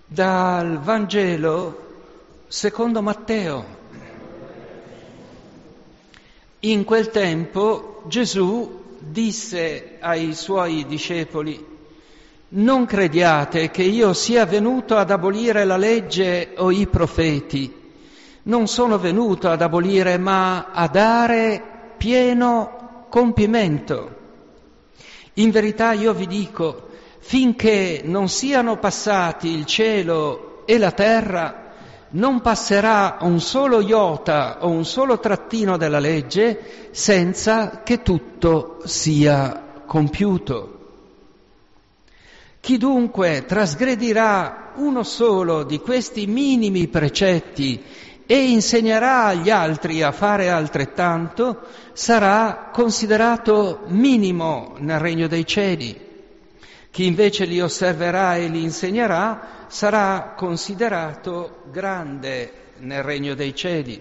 Dal Vangelo secondo Matteo. In quel tempo Gesù disse ai suoi discepoli: non crediate che io sia venuto ad abolire la legge o i profeti. Non sono venuto ad abolire, ma a dare pieno compimento. In verità io vi dico, finché non siano passati il cielo e la terra, non passerà un solo iota o un solo trattino della legge senza che tutto sia compiuto. Chi dunque trasgredirà uno solo di questi minimi precetti e insegnerà agli altri a fare altrettanto, sarà considerato minimo nel regno dei cieli. Chi invece li osserverà e li insegnerà sarà considerato grande nel regno dei cieli.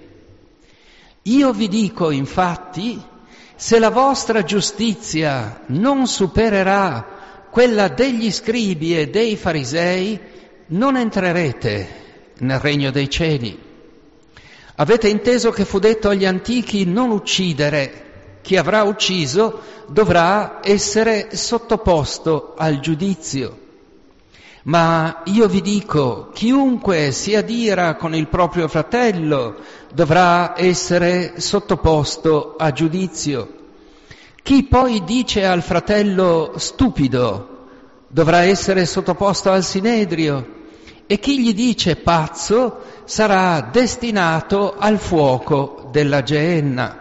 Io vi dico, infatti, se la vostra giustizia non supererà quella degli scribi e dei farisei, non entrerete nel regno dei cieli. Avete inteso che fu detto agli antichi non uccidere. Chi avrà ucciso dovrà essere sottoposto al giudizio. Ma io vi dico, chiunque si adira con il proprio fratello dovrà essere sottoposto a giudizio. Chi poi dice al fratello stupido dovrà essere sottoposto al sinedrio, e chi gli dice pazzo sarà destinato al fuoco della Geenna.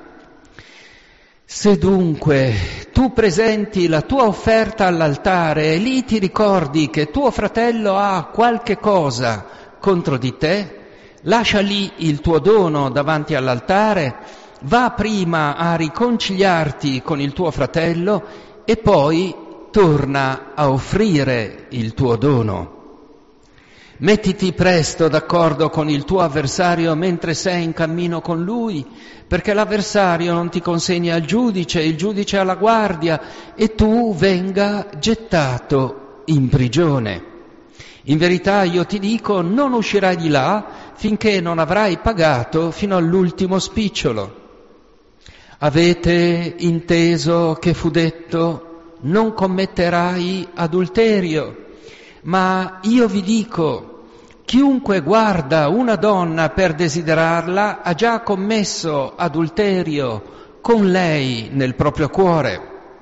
Se dunque tu presenti la tua offerta all'altare e lì ti ricordi che tuo fratello ha qualche cosa contro di te, lascia lì il tuo dono davanti all'altare, va prima a riconciliarti con il tuo fratello e poi torna a offrire il tuo dono. Mettiti presto d'accordo con il tuo avversario mentre sei in cammino con lui, perché l'avversario non ti consegni al giudice, il giudice alla guardia, e tu venga gettato in prigione. In verità io ti dico, non uscirai di là finché non avrai pagato fino all'ultimo spicciolo. Avete inteso che fu detto, non commetterai adulterio. Ma io vi dico, chiunque guarda una donna per desiderarla ha già commesso adulterio con lei nel proprio cuore.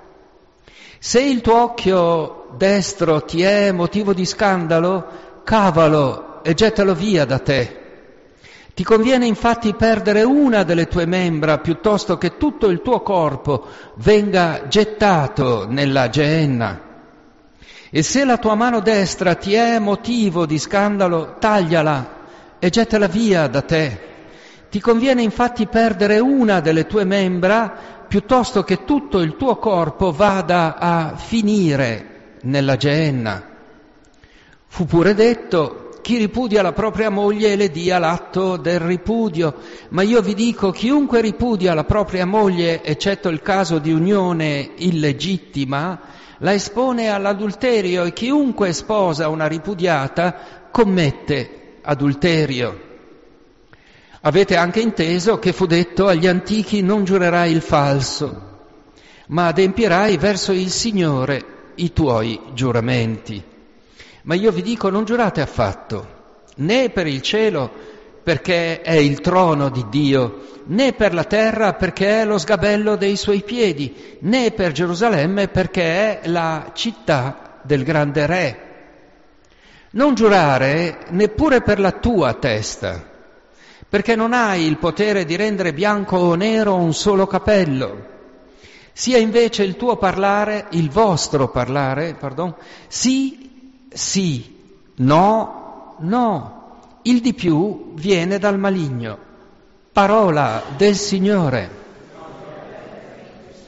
Se il tuo occhio destro ti è motivo di scandalo, cavalo e gettalo via da te. Ti conviene infatti perdere una delle tue membra piuttosto che tutto il tuo corpo venga gettato nella Geenna. E se la tua mano destra ti è motivo di scandalo, tagliala e gettala via da te. Ti conviene infatti perdere una delle tue membra piuttosto che tutto il tuo corpo vada a finire nella Geenna. Fu pure detto, chi ripudia la propria moglie le dia l'atto del ripudio, ma io vi dico, chiunque ripudia la propria moglie, eccetto il caso di unione illegittima, la espone all'adulterio, e chiunque sposa una ripudiata commette adulterio. Avete anche inteso che fu detto agli antichi non giurerai il falso, ma adempierai verso il Signore i tuoi giuramenti. Ma io vi dico, non giurate affatto, né per il cielo, perché è il trono di Dio, né per la terra, perché è lo sgabello dei suoi piedi, né per Gerusalemme, perché è la città del grande Re. Non giurare neppure per la tua testa, perché non hai il potere di rendere bianco o nero un solo capello. Sia invece il tuo parlare, il vostro parlare, sì, sì, no, no. Il di più viene dal maligno. Parola del Signore.